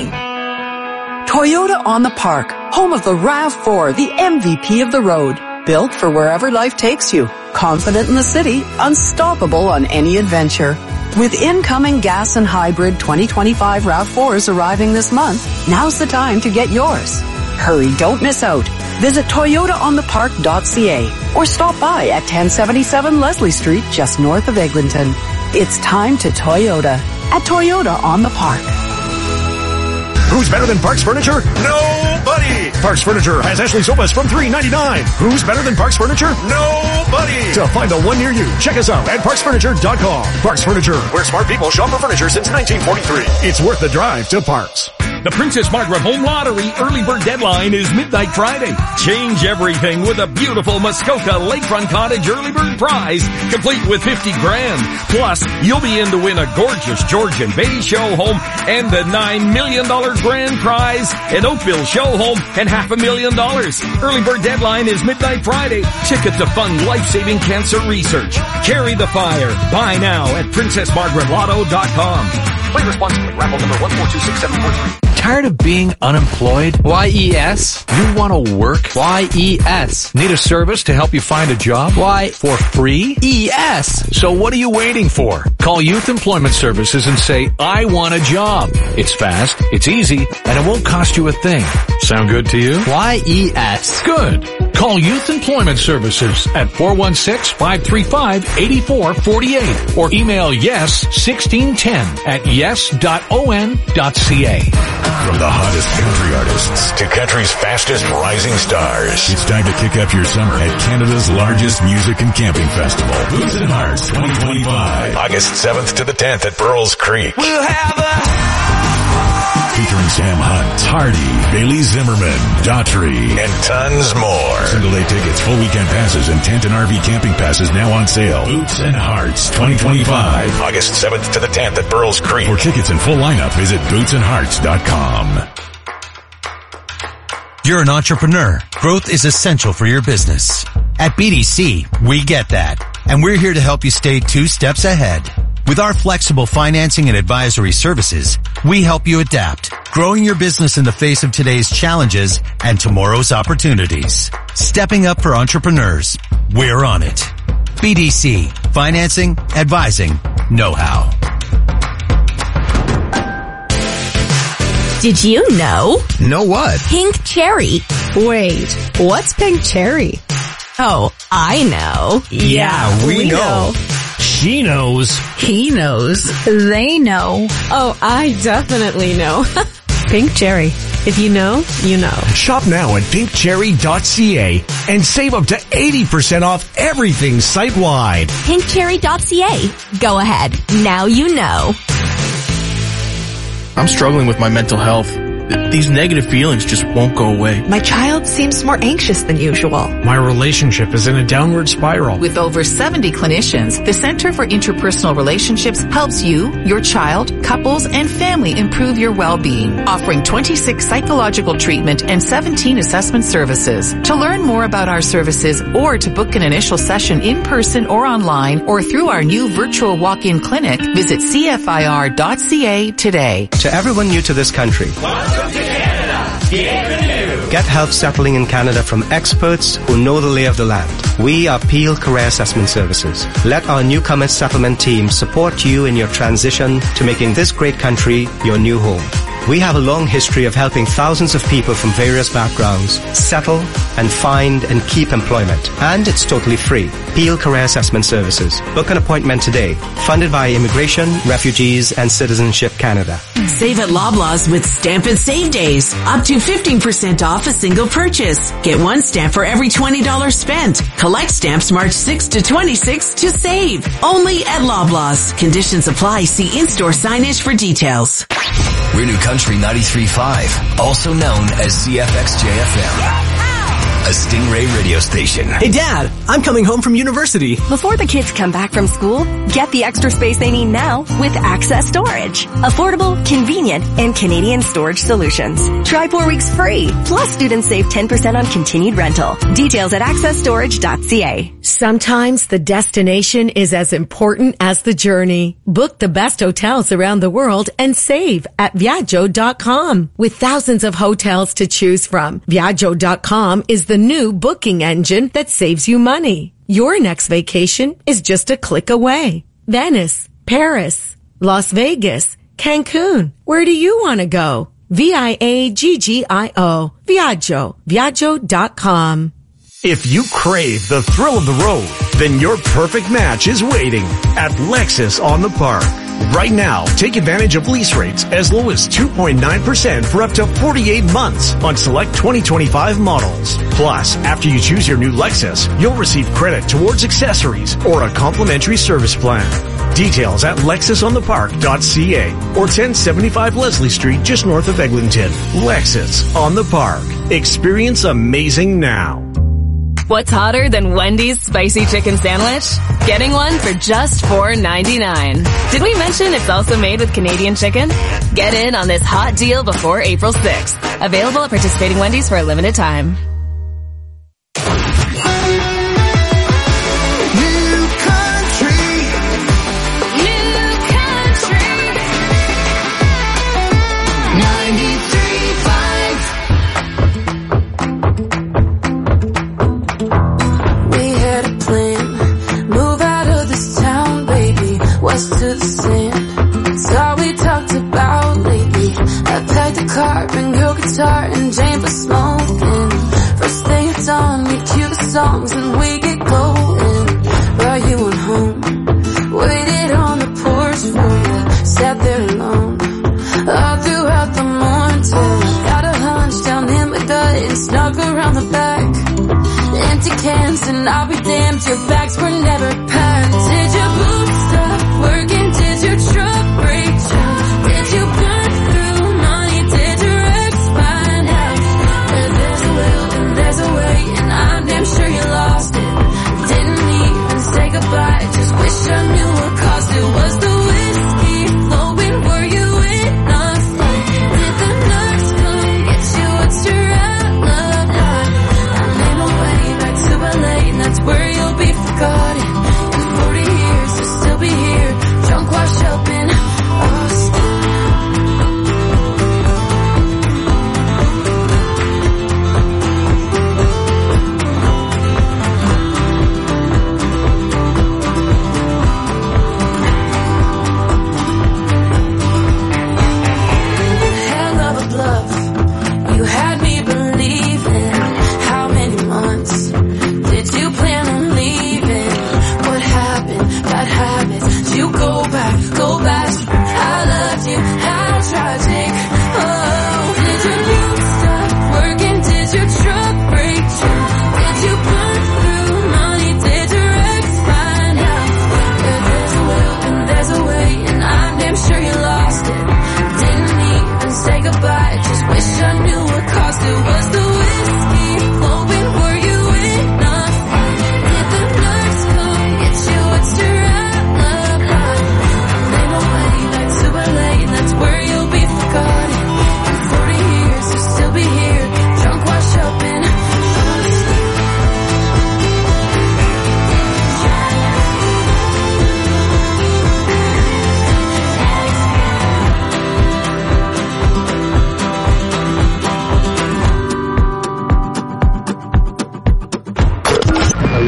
Toyota on the Park, home of the RAV four, the M V P of the road. Built for wherever life takes you. Confident in the city, unstoppable on any adventure. With incoming gas and hybrid twenty twenty-five RAV fours arriving this month, now's the time to get yours. Hurry, don't miss out. Visit toyota on the park dot c a or stop by at ten seventy-seven Leslie Street, just north of Eglinton. It's time to Toyota at Toyota on the Park. Who's better than Parks Furniture? Nobody! Parks Furniture has Ashley sofas from three ninety-nine. Who's better than Parks Furniture? Nobody! To find the one near you, check us out at parks furniture dot com. Parks Furniture, where smart people shop for furniture since nineteen forty-three. It's worth the drive to Parks. The Princess Margaret Home Lottery early bird deadline is midnight Friday. Change everything with a beautiful Muskoka Lakefront Cottage early bird prize, complete with fifty grand. Plus, you'll be in to win a gorgeous Georgian Bay show home and the nine million dollars grand prize, an Oakville show home, and half a million dollars. Early bird deadline is midnight Friday. Ticket to fund life-saving cancer research. Carry the fire. Buy now at princess margaret lotto dot com. Play responsibly. Raffle number one four two six seven four three. Tired of being unemployed? Y E S. You want to work? Y E S. Need a service to help you find a job? Why? For free? E S. So what are you waiting for? Call Youth Employment Services and say, I want a job. It's fast, it's easy, and it won't cost you a thing. Sound good to you? Y E S. Good. Call Youth Employment Services at four one six, five three five, eight four four eight or email yes sixteen ten at yes dot o n dot c a. From the hottest country artists to country's fastest rising stars, it's time to kick up your summer at Canada's largest music and camping festival, Boots and Hearts twenty twenty-five. August seventh to the tenth at Burles Creek. We'll have a Featuring Sam Hunt, Hardy, Bailey Zimmerman, Daughtry, and tons more. Single day tickets, full weekend passes, and tent and R V camping passes now on sale. Boots and Hearts twenty twenty-five. August seventh to the tenth at Burles Creek. For tickets and full lineup, visit boots and hearts dot com. You're an entrepreneur. Growth is essential for your business. At B D C, we get that. and we're here to help you stay two steps ahead. With our flexible financing and advisory services, we help you adapt, growing your business in the face of today's challenges and tomorrow's opportunities. Stepping up for entrepreneurs. We're on it. B D C. Financing, advising, know-how. Did you know? Know what? Pink cherry. Wait, what's pink cherry? Oh, I know. Yeah, we, we know. know. She knows. He knows. They know. Oh, I definitely know. Pink Cherry. If you know, you know. Shop now at pink cherry dot c a and save up to eighty percent off everything site-wide. pink cherry dot c a. Go ahead. Now you know. I'm struggling with my mental health. These negative feelings just won't go away. My child seems more anxious than usual. My relationship is in a downward spiral. With over seventy clinicians, the Center for Interpersonal Relationships helps you, your child, couples, and family improve your well-being, offering twenty-six psychological treatment and seventeen assessment services. To learn more about our services or to book an initial session in person or online or through our new virtual walk-in clinic, visit c f i r dot c a today. To everyone new to this country, welcome to Canada. Bienvenue. Get help settling in Canada from experts who know the lay of the land. We are Peel Career Assessment Services. Let our newcomer settlement team support you in your transition to making this great country your new home. We have a long history of helping thousands of people from various backgrounds settle and find and keep employment. And it's totally free. Peel Career Assessment Services. Book an appointment today. Funded by Immigration, Refugees and Citizenship Canada. Save at Loblaws with Stamp and Save Days. Up to fifteen percent off a single purchase. Get one stamp for every twenty dollars spent. Collect stamps March sixth to twenty-sixth to save. Only at Loblaws. Conditions apply. See in-store signage for details. Renew Country ninety-three point five, also known as C F X J F M. A Stingray radio station. Hey Dad, I'm coming home from university. Before the kids come back from school, get the extra space they need now with Access Storage. Affordable, convenient, and Canadian storage solutions. Try four weeks free. Plus students save ten percent on continued rental. Details at access storage dot c a. Sometimes the destination is as important as the journey. Book the best hotels around the world and save at Viaggio dot com. With thousands of hotels to choose from, Viaggio dot com is the new booking engine that saves you money. Your next vacation is just a click away. Venice, Paris, Las Vegas, Cancun. Where do you want to go? V I A G G I O. Viaggio. Viaggio dot com. If you crave the thrill of the road, then your perfect match is waiting at Lexus on the Park. Right now, take advantage of lease rates as low as two point nine percent for up to forty-eight months on select twenty twenty-five models. Plus, after you choose your new Lexus, you'll receive credit towards accessories or a complimentary service plan. Details at lexus on the park dot c a or ten seventy-five Leslie Street just north of Eglinton. Lexus on the Park. Experience amazing now. What's hotter than Wendy's spicy chicken sandwich? Getting one for just four ninety-nine. Did we mention it's also made with Canadian chicken? Get in on this hot deal before April sixth. Available at participating Wendy's for a limited time. West to the sand, it's all we talked about lately. I packed a car, bring your guitar and Jane for smoking. First thing it's on, we cue the songs and we get going. Brought you on home, waited on the porch for you, sat there alone all throughout the morning till got a hunch down in my gut and snuck around the back. Empty cans and I'll be damned, your bags were never packed. Did your boots stop working? Did your truck break down? Did you burn through money? Did your ex find out? There's a will and there's a way, and I'm damn sure you lost it. Didn't even say goodbye, just wish I knew what caused it. Was the whiskey flowing? Were you in a fight? Did the nurse come get you? What's your alibi? I made my way back to L A, and that's where you'll be forgotten.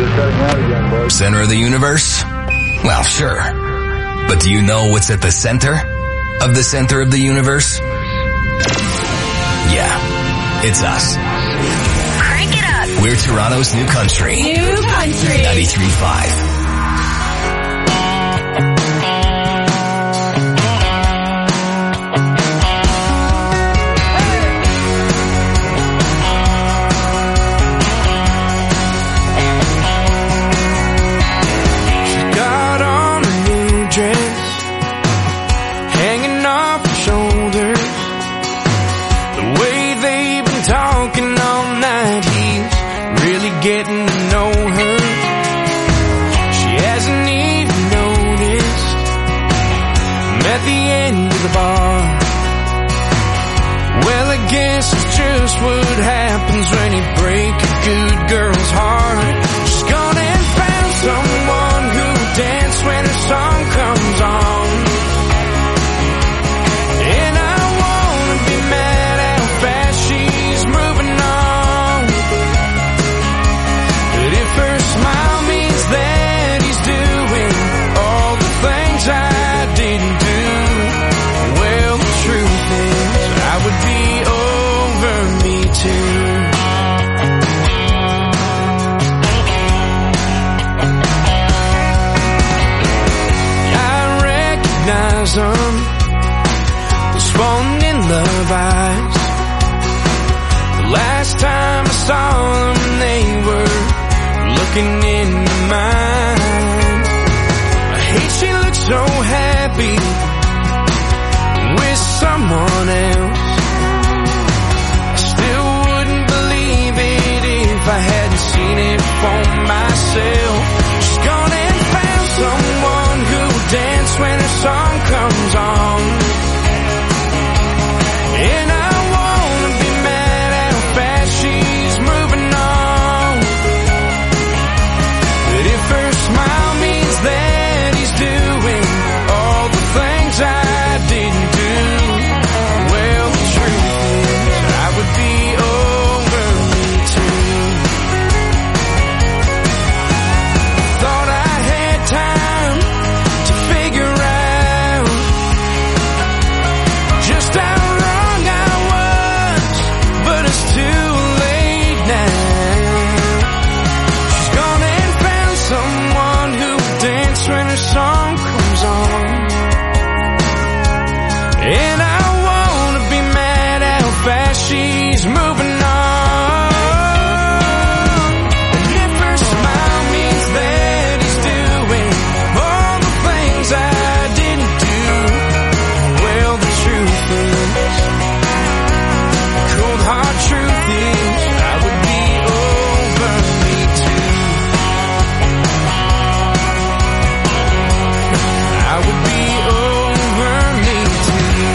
Center of the universe? Well, sure. But do you know what's at the center of the center of the universe? Yeah, it's us. Crank it up. We're Toronto's New Country. New Country. ninety-three point five. Getting to know her. She hasn't even noticed. I'm at the end of the bar. Well, I guess it's just what happens when you break a good girl's heart. She's gone and found someone who'll dance when her song comes on. And I wanna be mad how fast she's moving on. Her smile means that he's doing all the things I didn't do. Well, the truth is, I would be over me too. I recognize them, those falling in love eyes. The last time I saw them, they were looking into mine. I hate she looks so happy with someone else. I still wouldn't believe it if I hadn't seen it for myself. She's gone and found someone who'll dance when her song comes on. And I wanna be mad how fast she's moving on. If her smile means that he's doing all the things I didn't do, well, the truth is, I would be over me too. Thought I had time to figure out just how wrong I was, but it's too late now. She's gone and found someone who'll dance when her song comes on. And I wanna be mad how fast she's moving on. And if her smile means that he's doing all the things I didn't do, well, the truth is, cold hard truth is, I would be over me too. I would be over me too.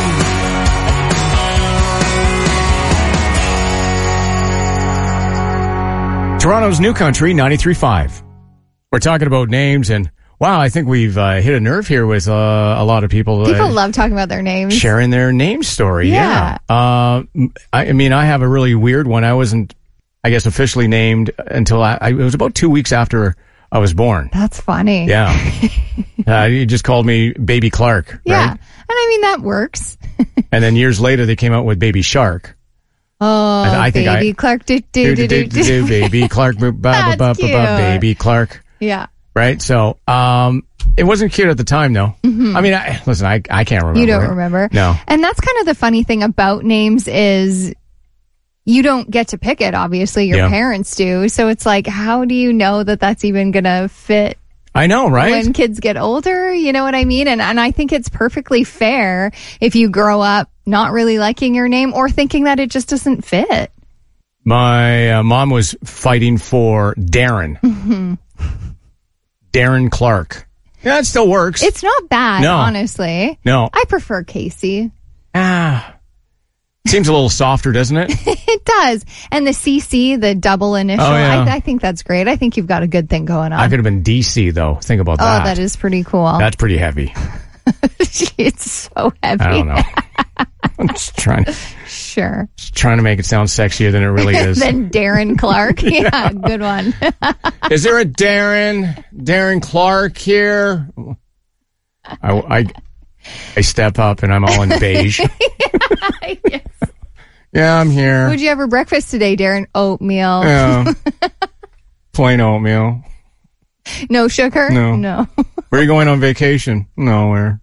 Toronto's New Country, ninety-three point five. We're talking about names, and wow, I think we've uh, hit a nerve here with uh, a lot of people. People uh, love talking about their names. sharing their name story. Yeah. Yeah. Uh, I, I mean, I have a really weird one. I wasn't, I guess, officially named until I, I it was about two weeks after I was born. That's funny. Yeah. uh, you just called me Baby Clark. Yeah. Right? And I mean, that works. And then years later, they came out with Baby Shark. Oh, I, I think Baby I, Clark. Do, do, do, do, do. do, Baby Clark. ba, ba, ba, That's ba, ba, cute. Baby Clark. Yeah. Right? So, um, it wasn't cute at the time, though. Mhm. I mean, I, listen, I, I can't remember. You don't it. remember? No. And that's kind of the funny thing about names is you don't get to pick it, obviously. Your Yeah. parents do. So it's like, how do you know that that's even going to fit I know, right? when kids get older? You know what I mean? And and I think it's perfectly fair if you grow up not really liking your name or thinking that it just doesn't fit. My uh, mom was fighting for Darren. Mhm. Darren Clark. Yeah, it still works. It's not bad, No. honestly. No. I prefer Casey. Ah. Seems a little softer, doesn't it? It does. And the C C, the double initial, Oh, yeah. I, I think that's great. I think you've got a good thing going on. I could have been D C, though. Think about oh, that. that is pretty cool. That's pretty heavy. It's so heavy. I don't know. I'm just trying to, Sure. just trying to make it sound sexier than it really is. Then Darren Clark. Yeah, yeah, good one. Is there a Darren, Darren Clark here? I, I, I step up and I'm all in beige. Yes. Yeah, I'm here. What'd you have for breakfast today, Darren? Oatmeal. Yeah. Plain oatmeal. No sugar? No. No. Where are you going on vacation? Nowhere.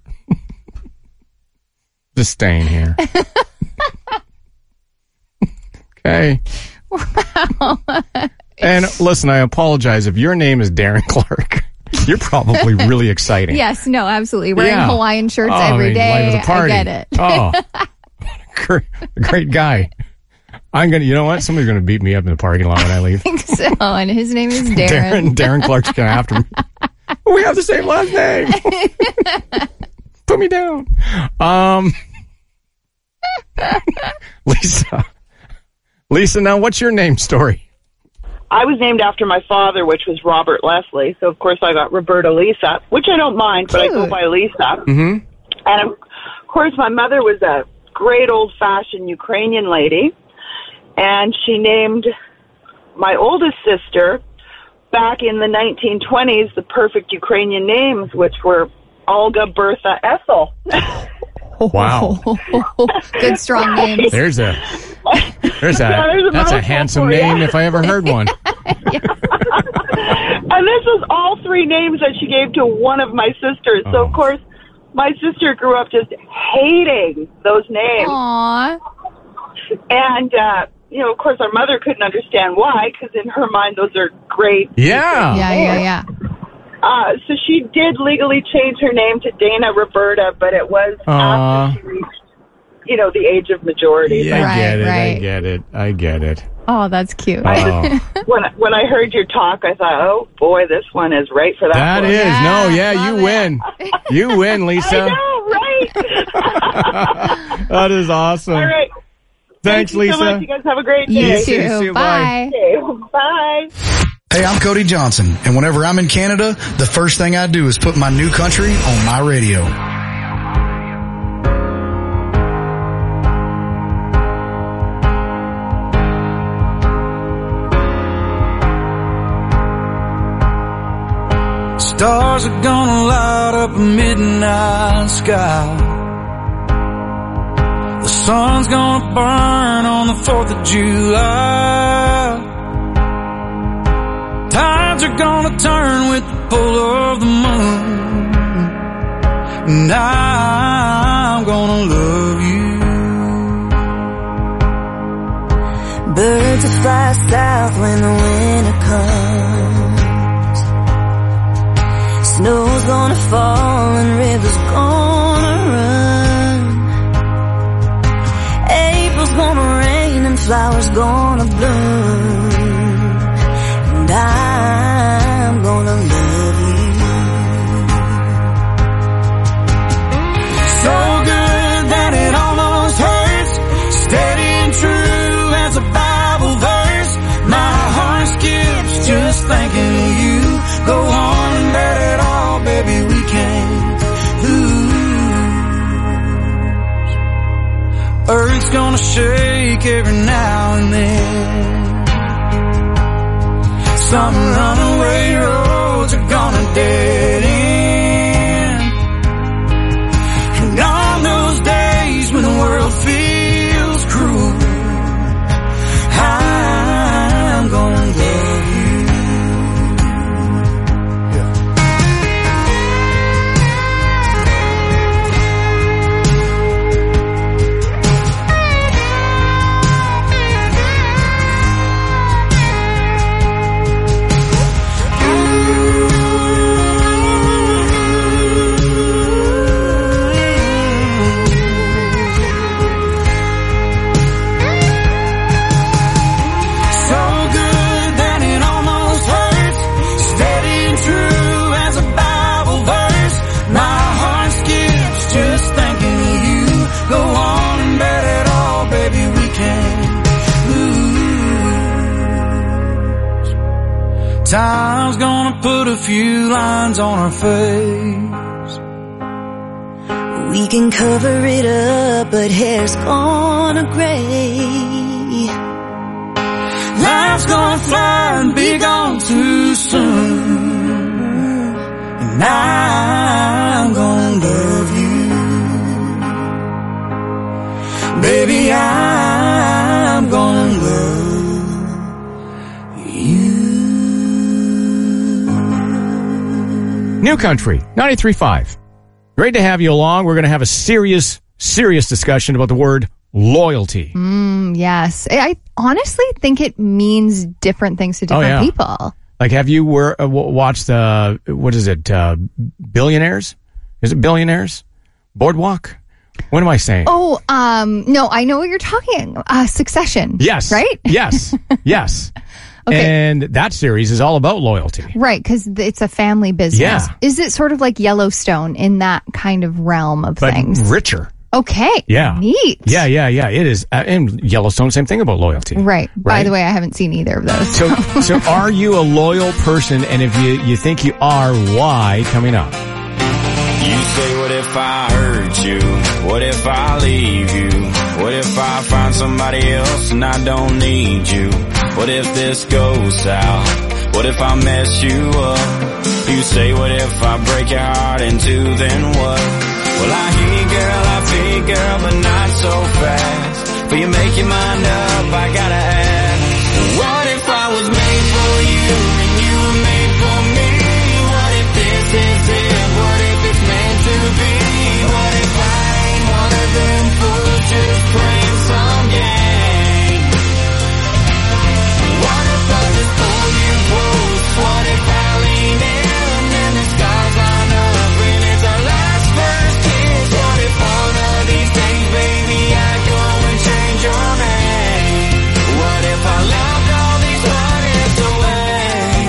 Just staying here. Okay. Wow. And listen, I apologize if your name is Darren Clark. You're probably really exciting. Yes, no, absolutely. Wearing Yeah. Hawaiian shirts Oh, I every mean, day. life of the party. I get it. Oh, great, great guy. I'm gonna. You know what? Somebody's gonna beat me up in the parking lot when I leave. I think so. And his name is Darren. Darren. Darren Clark's gonna after me. We have the same last name. Put me down. Um, Lisa. Lisa, now what's your name story? I was named after my father, which was Robert Leslie. So, of course, I got Roberta Lisa, which I don't mind, but I go by Lisa. Mm-hmm. And, of course, my mother was a great old-fashioned Ukrainian lady, and she named my oldest sister, back in the nineteen twenties, the perfect Ukrainian names, which were Olga, Bertha, Ethel. Wow. Good strong names. There's a there's a Yeah, there's a that's a mouthful handsome for you. name if I ever heard one. And this was all three names that she gave to one of my sisters. So, of course, my sister grew up just hating those names. Aww. And, uh, you know, of course, our mother couldn't understand why, because in her mind, those are great. Yeah. Yeah, yeah, yeah. Uh, so she did legally change her name to Dana Roberta, but it was Aw. after she reached, you know, the age of majority. Yeah, I Right, get it. I right. get it. I get it. Oh, that's cute. Oh. When when I heard your talk, I thought, oh boy, this one is right for that. That one. is Yeah, no, yeah, you love win. You win, Lisa. I know, right? That is awesome. All right. Thanks, Thank you so Lisa. much. You guys have a great You day. too. You too. Bye. Okay, bye. Hey, I'm Cody Johnson, and whenever I'm in Canada, the first thing I do is put my new country on my radio. Stars are gonna light up a midnight sky. The sun's gonna burn on the fourth of July. Tides are gonna turn with the pull of the moon. And I'm gonna love you. Birds will fly south when the winter comes. Snow's gonna fall and rivers gonna run. April's gonna rain and flowers gonna bloom. And I'm gonna love you. So good that it almost hurts. Steady and true as a Bible verse. My heart skips just thinking of you. Go on and let it all, baby, we can't lose. Earth's gonna shake every now and then. Some runaway roads are gonna dead end. And on those days when the world feels cruel, I'm gonna love you. Time's gonna put a few lines on our face. We can cover it up, but hair's gonna gray. Life's gonna fly and be gone too soon. And I'm gonna love you. Baby, I'm gonna love you. New Country, ninety-three point five. Great to have you along. We're going to have a serious, serious discussion about the word loyalty. Mm, yes. I honestly think it means different things to different Oh, yeah. people. Like, have you were, uh, w- watched, uh, what is it, uh, Billionaires? Is it Billionaires? Boardwalk? What am I saying? Oh, um, no, I know what you're talking. Uh, Succession. Yes. Right? Yes. Yes. Okay. And that series is all about loyalty. Right, because it's a family business. Yeah. Is it sort of like Yellowstone in that kind of realm of But things? richer. Okay. Yeah. Neat. Yeah, yeah, yeah. It is. Uh, and Yellowstone, same thing about loyalty. Right. By Right? the way, I haven't seen either of those. So, so are you a loyal person? And if you, you think you are, why? Coming up. You say, what if I hurt you? What if I leave you? What if I find somebody else and I don't need you? What if this goes south? What if I mess you up? You say, what if I break your heart in two, then what? Well, I hear you, girl, I feel you, girl, but not so fast. Before you make your mind up, I gotta ask, what if I was made for you and you were made for me? What if this is it? What if it's meant to be? What if I ain't one of them fools just playing some game? What if I just pull you close? What if I lean in and the stars line up and it's our last first kiss? What if one of these days, baby, I go and change your name? What if I loved all these what ifs away?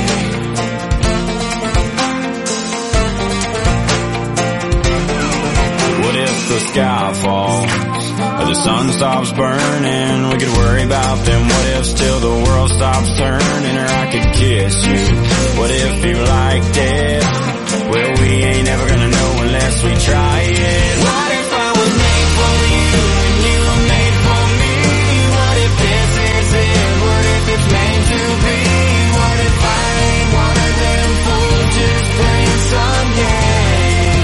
What if the sky falls or the sun stops burning? We could worry about them. What if still the world stops turning? Or I could kiss you. What if you liked it? Well, we ain't ever gonna know unless we try it. What if I was made for you and you were made for me? What if this is it? What if it's meant to be? What if I ain't one of them fools just playing some game?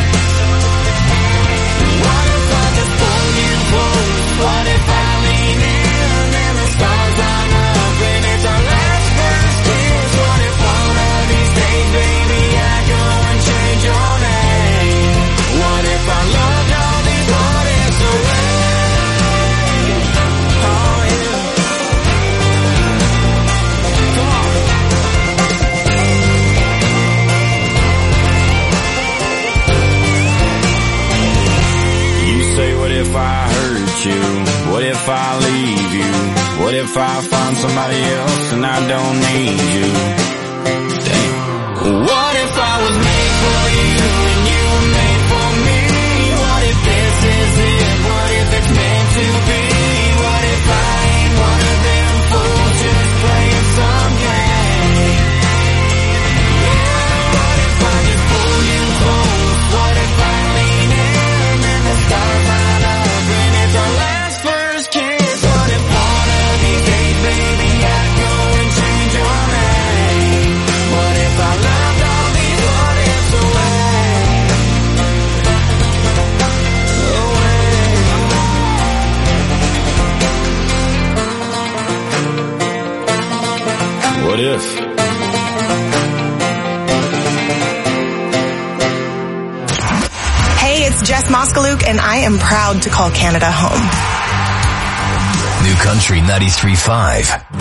What if I just pull you close? What if I lean in and the stars line up and it's our last first kiss? What if one of these days, baby, I go and change your name? What if I loved all these what ifs away? Oh yeah. Come on. You say, what if I hurt you? What if I leave you? What if I find somebody else and I don't need you? Damn. What if I was made for you and you were made for me? What if this is it? What if it's meant to be? What if I ain't one of them fools just playing some game? Yeah, what if I just pull you close? What if I lean in and the stars line up and it's our last first kiss? What if one of these days, baby, I go and change your name? What if I loved all these what ifs away? Away. What if? Hey, it's Jess Moskaluk, and I am proud to call Canada home. New Country ninety-three point five.